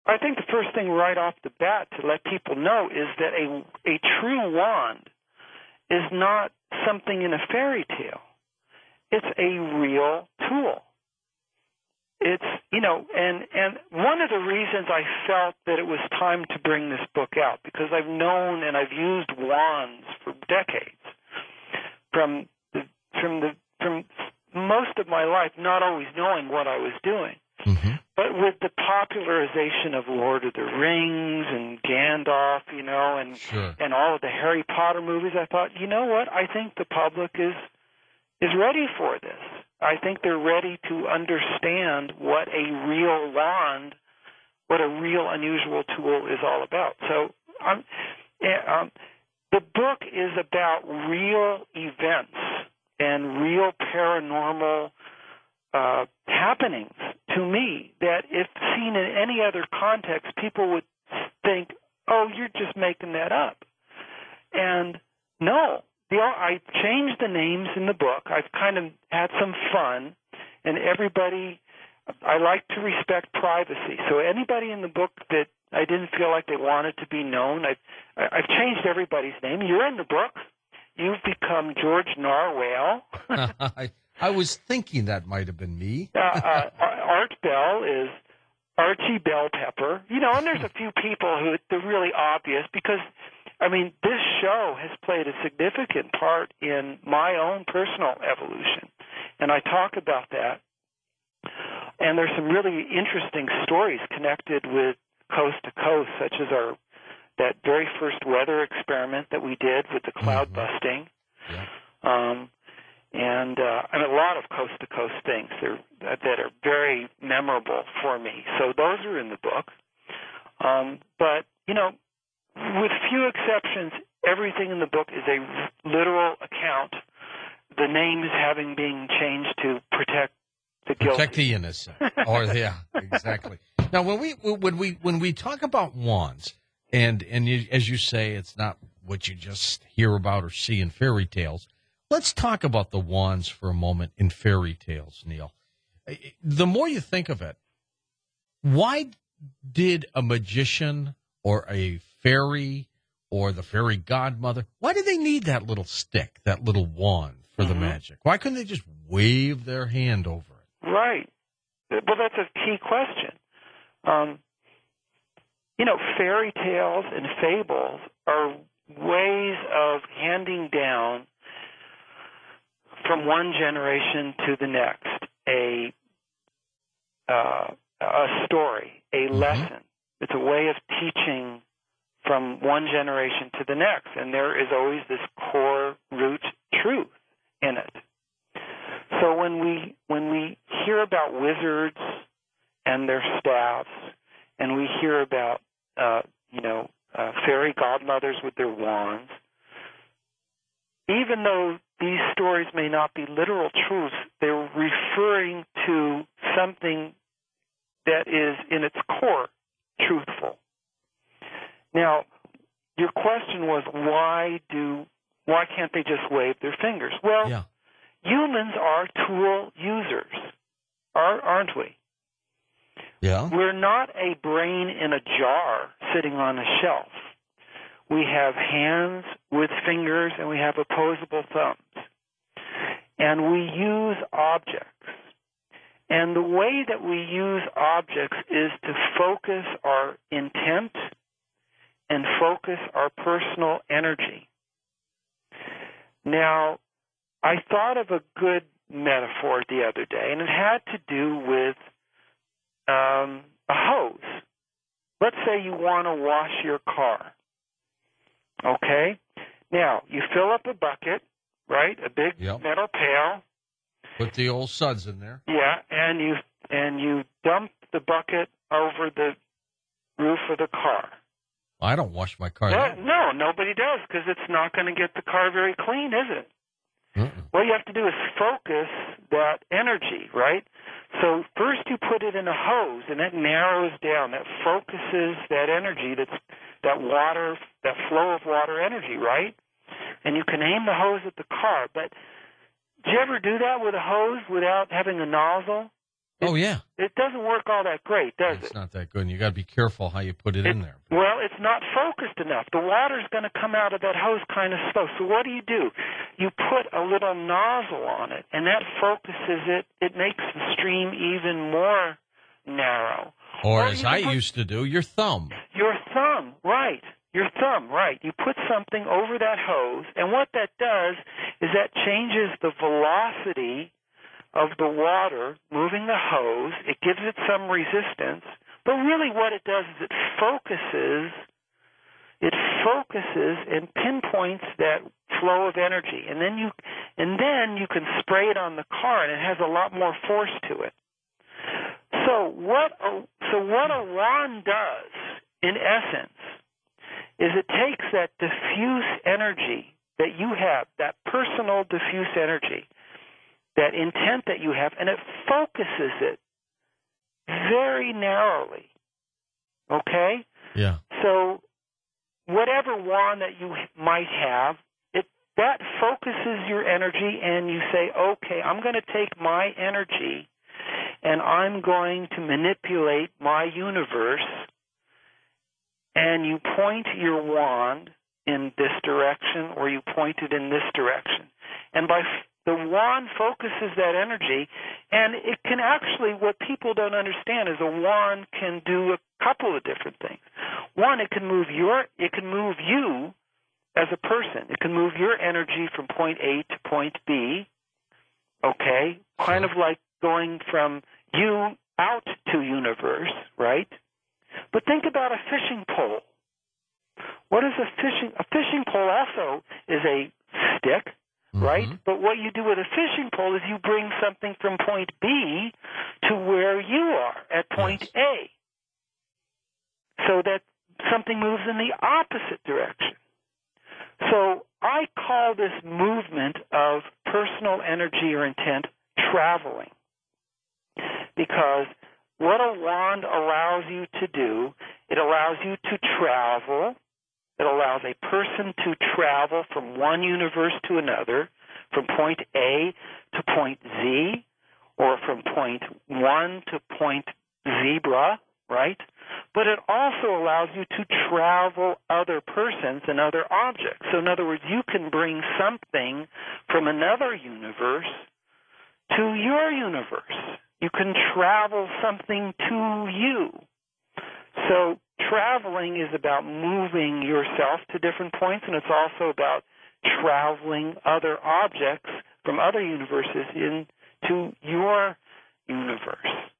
I think the first thing right off the bat to let people know is that a true wand is not something in a fairy tale. It's a real tool. It's, and one of the reasons I felt that it was time to bring this book out, because I've known and I've used wands for decades from most of my life, not always knowing what I was doing. Mm-hmm. But with the popularization of Lord of the Rings and Gandalf, and all of the Harry Potter movies, I thought, you know what? I think the public is ready for this. I think they're ready to understand what a real wand, what a real unusual tool is all about. So the book is about real events and real paranormal happenings to me that if seen in any other context, people would think, oh, you're just making that up. And no, I changed the names in the book. I've kind of had some fun, and I like to respect privacy. So anybody in the book that I didn't feel like they wanted to be known, I've changed everybody's name. You're in the book. You've become George Narwhale. I was thinking that might have been me. Art Bell is Archie Bell Pepper. And there's a few people who they're really obvious because, this show has played a significant part in my own personal evolution, and I talk about that. And there's some really interesting stories connected with Coast to Coast, such as that very first weather experiment that we did with the cloud busting. Yeah. And a lot of coast-to-coast things that are very memorable for me. So those are in the book. But, with few exceptions, everything in the book is a literal account, the names having been changed to protect the guilty. Protect the innocent. Yeah, exactly. Now, when we talk about wands, and as you say, it's not what you just hear about or see in fairy tales. Let's talk about the wands for a moment in fairy tales, Neil. The more you think of it, why did a magician or a fairy or the fairy godmother, why do they need that little stick, that little wand for the magic? Why couldn't they just wave their hand over it? Right. Well, that's a key question. Fairy tales and fables are ways of handing down from one generation to the next a story, a lesson. It's a way of teaching from one generation to the next, and there is always this core root truth in it. So when we hear about wizards and their staffs, and we hear about fairy godmothers with their wands, even though these stories may not be literal truths, they're referring to something that is in its core truthful. Now, your question was why can't they just wave their fingers? Well, humans are tool users, aren't we? Yeah. We're not a brain in a jar sitting on a shelf. We have hands with fingers, and we have opposable thumbs. And we use objects. And the way that we use objects is to focus our intent and focus our personal energy. Now, I thought of a good metaphor the other day, and it had to do with a hose. Let's say you want to wash your car. Okay? Now, you fill up a bucket, right? A big metal pail. Put the old suds in there. Yeah, and you dump the bucket over the roof of the car. I don't wash my car. No, nobody does, because it's not going to get the car very clean, is it? What you have to do is focus that energy, right? So first you put it in a hose, and that narrows down, that focuses that energy, that water, that flow of water energy, right? And you can aim the hose at the car. But did you ever do that with a hose without having a nozzle? Oh, yeah. It doesn't work all that great, does it? It's not that good, and you got to be careful how you put it in there. Well, it's not focused enough. The water's going to come out of that hose kind of slow. So what do? You put a little nozzle on it, and that focuses it. It makes the stream even more narrow. Or as I used to do, your thumb. Your thumb, right. Your thumb, right. You put something over that hose, and what that does is that changes the velocity of the water moving the hose. It gives it some resistance, but really what it does is it focuses and pinpoints that flow of energy, and then you can spray it on the car, and it has a lot more force to it. So what a wand does, in essence, is it takes that diffuse energy that you have, that personal diffuse energy, that intent that you have, and it focuses it very narrowly. Okay? Yeah. So whatever wand that you might have, that focuses your energy, and you say, okay, I'm going to take my energy and I'm going to manipulate my universe, and you point your wand in this direction or you point it in this direction. And the wand focuses that energy, and it can actually, what people don't understand is a wand can do a couple of different things. One, it can move you as a person. It can move your energy from point A to point B, okay? Kind of like going from you out to universe, right? But think about a fishing pole. What is a fishing pole also is a stick, right? Mm-hmm. But what you do with a fishing pole is you bring something from point B to where you are at point A, so that something moves in the opposite direction. So I call this movement of personal energy or intent traveling, because what a wand allows you to do, it allows you to travel. It allows a person to travel from one universe to another, from point A to point Z, or from point 1 to point zebra, right? But it also allows you to travel other persons and other objects. So in other words, you can bring something from another universe to your universe. You can travel something to you. So traveling is about moving yourself to different points, and it's also about traveling other objects from other universes into your universe.